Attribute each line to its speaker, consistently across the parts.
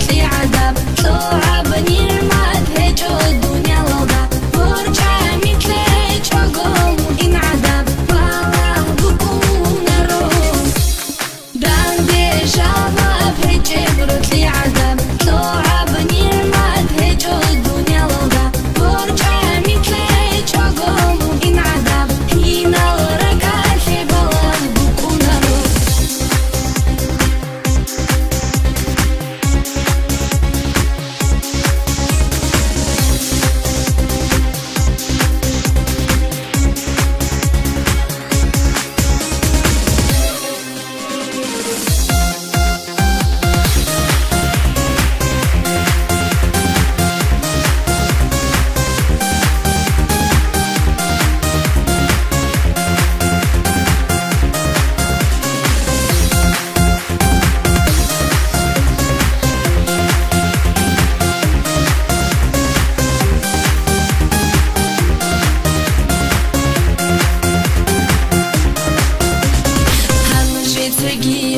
Speaker 1: برتلي عذاب طلع بني الماد هجو الدنيا لوضع برجع مثلي شغل إن عذاب والله بكون روح باندي جواب هجي برتلي عذاب طلع بني الماد هجو الدنيا لوضع برجع مثلي شغل إن عذاب هنا ورقع في بالله بكون روح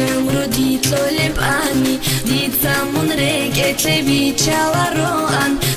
Speaker 1: Rodit lo lep ani, dit sa mun reket le vichela roan.